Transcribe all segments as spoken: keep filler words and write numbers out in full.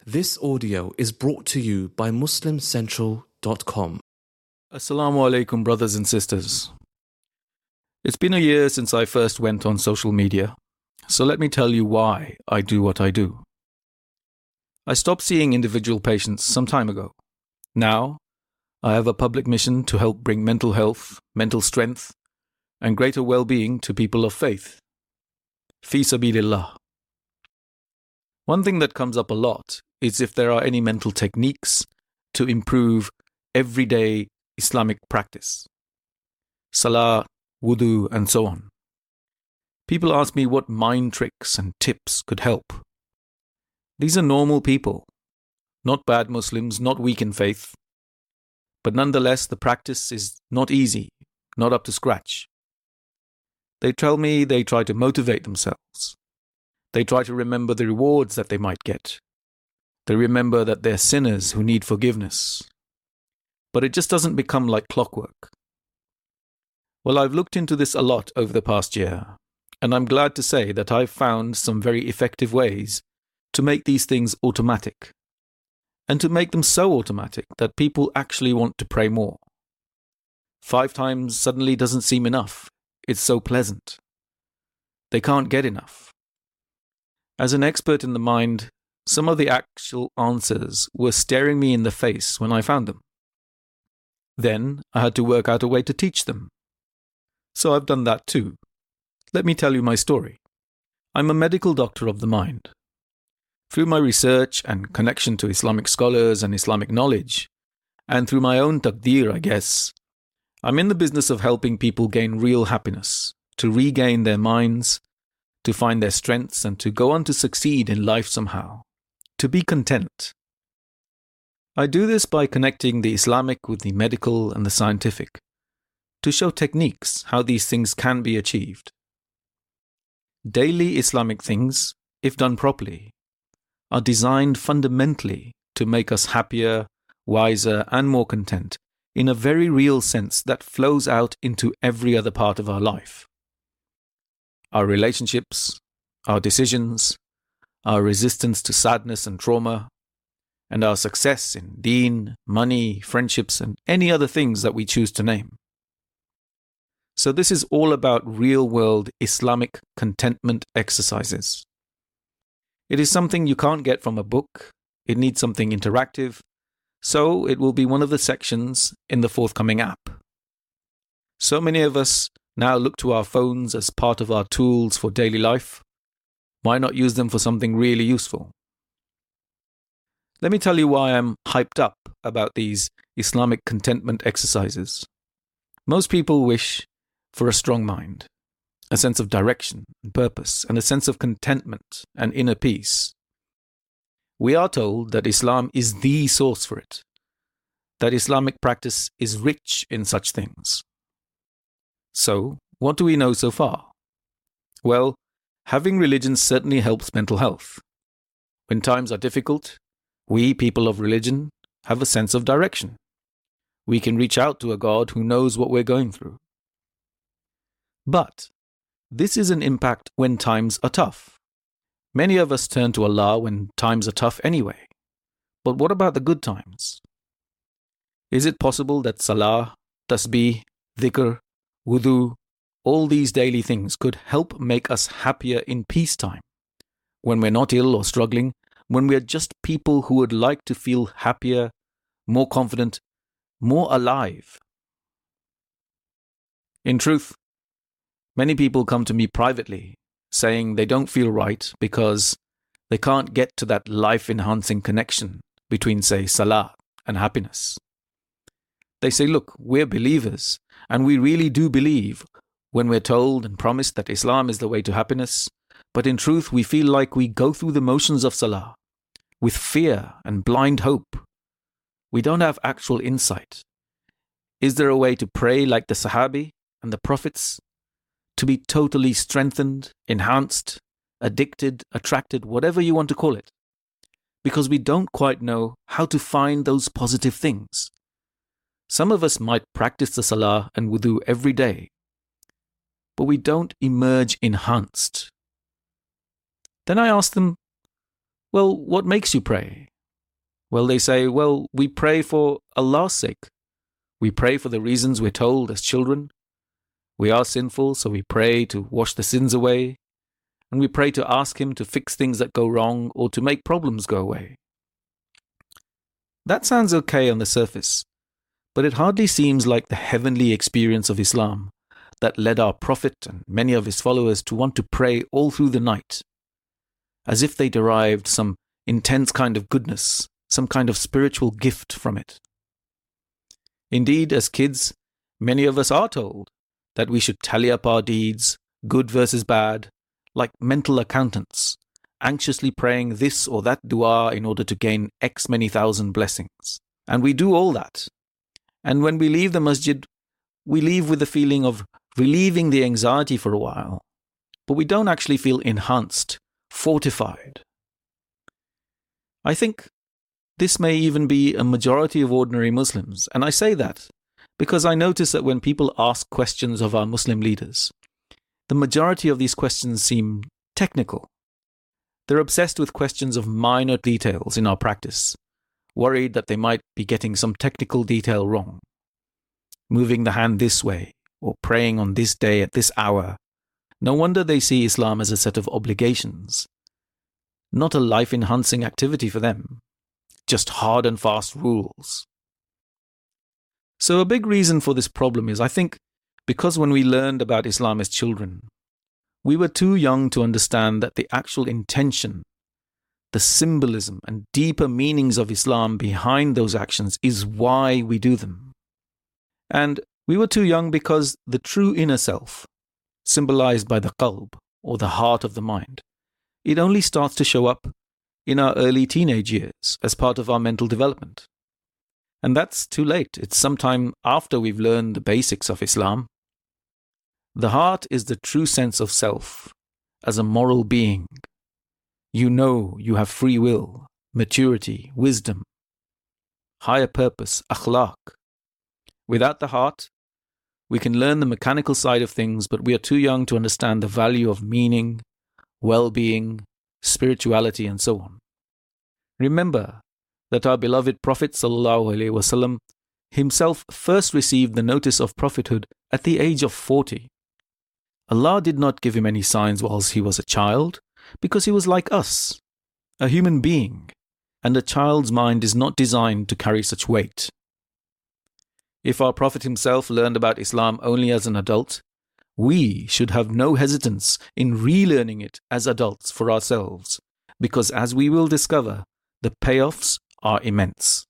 This audio is brought to you by Muslim Central dot com. Assalamu alaikum, brothers and sisters. It's been a year since I first went on social media, so let me tell you why I do what I do. I stopped seeing individual patients some time ago. Now, I have a public mission to help bring mental health, mental strength, and greater well-being to people of faith. Fi sabilillah. One thing that comes up a lot is if there are any mental techniques to improve everyday Islamic practice. Salah, wudu, and so on. People ask me what mind tricks and tips could help. These are normal people, not bad Muslims, not weak in faith. But nonetheless, the practice is not easy, not up to scratch. They tell me they try to motivate themselves. They try to remember the rewards that they might get. They remember that they're sinners who need forgiveness. But it just doesn't become like clockwork. Well, I've looked into this a lot over the past year, and I'm glad to say that I've found some very effective ways to make these things automatic, and to make them so automatic that people actually want to pray more. Five times suddenly doesn't seem enough. It's so pleasant. They can't get enough. As an expert in the mind, some of the actual answers were staring me in the face when I found them. Then I had to work out a way to teach them. So I've done that too. Let me tell you my story. I'm a medical doctor of the mind. Through my research and connection to Islamic scholars and Islamic knowledge, and through my own taqdeer, I guess, I'm in the business of helping people gain real happiness, to regain their minds, to find their strengths, and to go on to succeed in life somehow, to be content. I do this by connecting the Islamic with the medical and the scientific, to show techniques how these things can be achieved. Daily Islamic things, if done properly, are designed fundamentally to make us happier, wiser, and more content in a very real sense that flows out into every other part of our life. Our relationships, our decisions, our resistance to sadness and trauma, and our success in deen, money, friendships, and any other things that we choose to name. So this is all about real-world Islamic contentment exercises. It is something you can't get from a book. It needs something interactive, so it will be one of the sections in the forthcoming app. So many of us now look to our phones as part of our tools for daily life. Why not use them for something really useful? Let me tell you why I'm hyped up about these Islamic contentment exercises. Most people wish for a strong mind, a sense of direction and purpose, and a sense of contentment and inner peace. We are told that Islam is the source for it, that Islamic practice is rich in such things. So, what do we know so far? Well, having religion certainly helps mental health. When times are difficult, we, people of religion, have a sense of direction. We can reach out to a God who knows what we're going through. But this is an impact when times are tough. Many of us turn to Allah when times are tough anyway. But what about the good times? Is it possible that salah, tasbih, dhikr, wudu, all these daily things could help make us happier in peacetime, when we're not ill or struggling, when we're just people who would like to feel happier, more confident, more alive? In truth, many people come to me privately saying they don't feel right because they can't get to that life-enhancing connection between, say, salah and happiness. They say, look, we're believers, and we really do believe when we're told and promised that Islam is the way to happiness, but in truth we feel like we go through the motions of salah with fear and blind hope. We don't have actual insight. Is there a way to pray like the Sahabi and the Prophets? To be totally strengthened, enhanced, addicted, attracted, whatever you want to call it. Because we don't quite know how to find those positive things. Some of us might practice the salah and wudu every day, but we don't emerge enhanced. Then I ask them, well, what makes you pray? Well, they say, well, we pray for Allah's sake. We pray for the reasons we're told as children. We are sinful, so we pray to wash the sins away. And we pray to ask Him to fix things that go wrong or to make problems go away. That sounds okay on the surface, but it hardly seems like the heavenly experience of Islam that led our Prophet and many of his followers to want to pray all through the night, as if they derived some intense kind of goodness, some kind of spiritual gift from it. Indeed, as kids, many of us are told that we should tally up our deeds, good versus bad, like mental accountants, anxiously praying this or that dua in order to gain X many thousand blessings. And we do all that. And when we leave the masjid, we leave with the feeling of relieving the anxiety for a while, but we don't actually feel enhanced, fortified. I think this may even be a majority of ordinary Muslims, and I say that because I notice that when people ask questions of our Muslim leaders, the majority of these questions seem technical. They're obsessed with questions of minor details in our practice, worried that they might be getting some technical detail wrong. Moving the hand this way, or praying on this day at this hour. No wonder they see Islam as a set of obligations, not a life-enhancing activity for them, just hard and fast rules. So a big reason for this problem is, I think, because when we learned about Islam as children, we were too young to understand that the actual intention, the symbolism and deeper meanings of Islam behind those actions is why we do them. And we were too young because the true inner self, symbolized by the qalb, or the heart of the mind, it only starts to show up in our early teenage years as part of our mental development. And that's too late. It's sometime after we've learned the basics of Islam. The heart is the true sense of self as a moral being. You know you have free will, maturity, wisdom, higher purpose, akhlaq. Without the heart, we can learn the mechanical side of things, but we are too young to understand the value of meaning, well-being, spirituality, and so on. Remember that our beloved Prophet ﷺ himself first received the notice of prophethood at the age of forty. Allah did not give him any signs whilst he was a child, because he was like us, a human being, and a child's mind is not designed to carry such weight. If our Prophet himself learned about Islam only as an adult, we should have no hesitance in relearning it as adults for ourselves, because as we will discover, the payoffs are immense.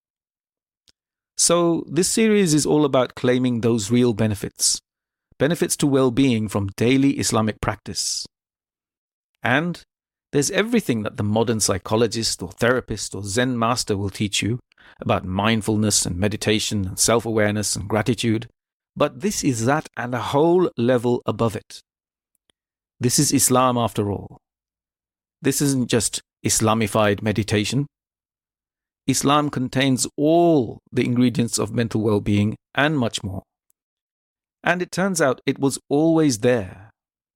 So this series is all about claiming those real benefits, benefits to well-being from daily Islamic practice. And there's everything that the modern psychologist or therapist or Zen master will teach you about mindfulness and meditation and self-awareness and gratitude. But this is that and a whole level above it. This is Islam after all. This isn't just Islamified meditation. Islam contains all the ingredients of mental well-being and much more. And it turns out it was always there.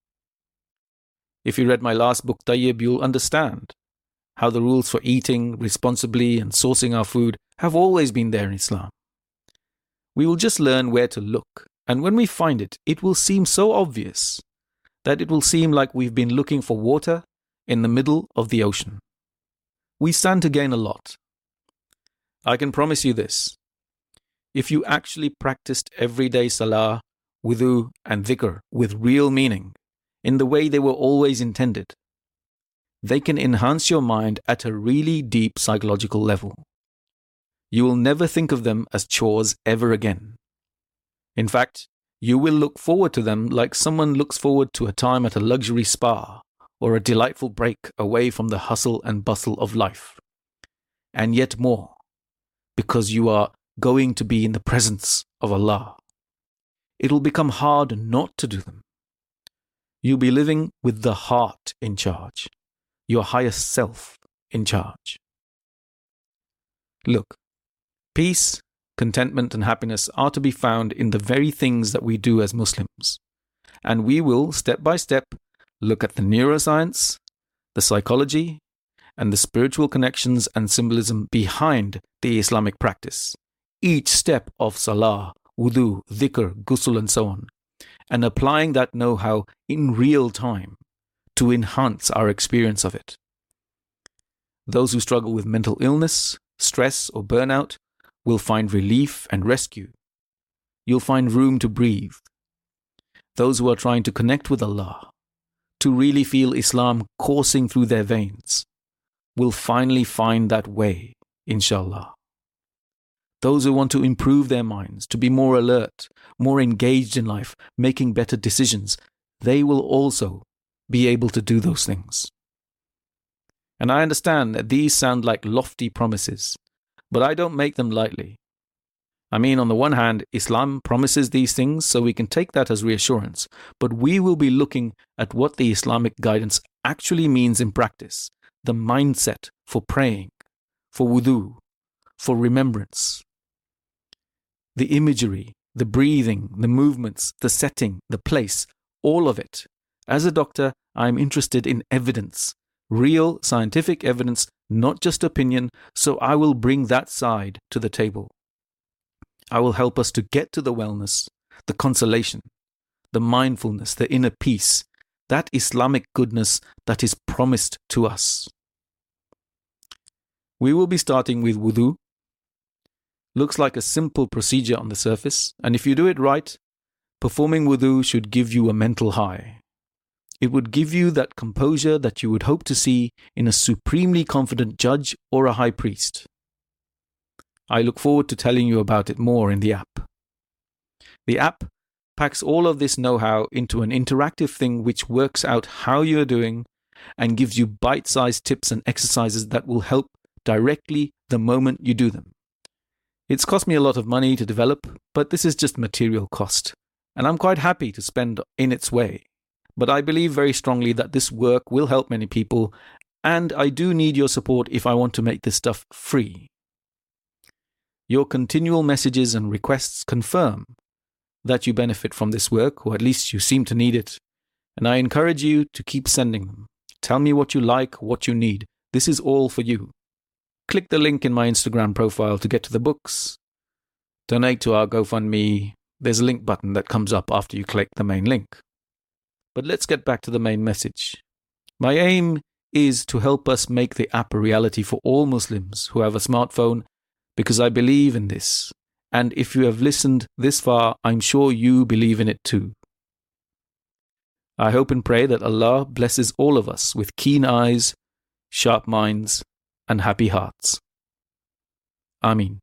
If you read my last book, Tayyib, you'll understand how the rules for eating responsibly and sourcing our food have always been there in Islam. We will just learn where to look, and when we find it, it will seem so obvious that it will seem like we've been looking for water in the middle of the ocean. We stand to gain a lot. I can promise you this. If you actually practiced everyday salah, wudu, and dhikr with real meaning, in the way they were always intended, they can enhance your mind at a really deep psychological level. You will never think of them as chores ever again. In fact, you will look forward to them like someone looks forward to a time at a luxury spa or a delightful break away from the hustle and bustle of life. And yet more, because you are going to be in the presence of Allah. It will become hard not to do them. You'll be living with the heart in charge, your highest self in charge. Look, peace, contentment and happiness are to be found in the very things that we do as Muslims. And we will, step by step, look at the neuroscience, the psychology, and the spiritual connections and symbolism behind the Islamic practice, each step of salah, wudu, dhikr, ghusl and so on, and applying that know-how in real time to enhance our experience of it. Those who struggle with mental illness, stress or burnout will find relief and rescue. You'll find room to breathe. Those who are trying to connect with Allah, to really feel Islam coursing through their veins, will finally find that way, inshallah. Those who want to improve their minds, to be more alert, more engaged in life, making better decisions, they will also be able to do those things. And I understand that these sound like lofty promises, but I don't make them lightly. I mean, on the one hand, Islam promises these things, so we can take that as reassurance, but we will be looking at what the Islamic guidance actually means in practice, the mindset for praying, for wudu, for remembrance. The imagery, the breathing, the movements, the setting, the place, all of it. As a doctor, I'm interested in evidence, real scientific evidence, not just opinion, so I will bring that side to the table. I will help us to get to the wellness, the consolation, the mindfulness, the inner peace, that Islamic goodness that is promised to us. We will be starting with wudu. Looks like a simple procedure on the surface, and if you do it right, performing wudu should give you a mental high. It would give you that composure that you would hope to see in a supremely confident judge or a high priest. I look forward to telling you about it more in the app. The app packs all of this know-how into an interactive thing which works out how you are doing and gives you bite-sized tips and exercises that will help directly the moment you do them. It's cost me a lot of money to develop, but this is just material cost, and I'm quite happy to spend in its way. But I believe very strongly that this work will help many people, and I do need your support if I want to make this stuff free. Your continual messages and requests confirm that you benefit from this work, or at least you seem to need it, and I encourage you to keep sending them. Tell me what you like, what you need. This is all for you. Click the link in my Instagram profile to get to the books. Donate to our GoFundMe. There's a link button that comes up after you click the main link. But let's get back to the main message. My aim is to help us make the app a reality for all Muslims who have a smartphone, because I believe in this. And if you have listened this far, I'm sure you believe in it too. I hope and pray that Allah blesses all of us with keen eyes, sharp minds, and happy hearts. Ameen.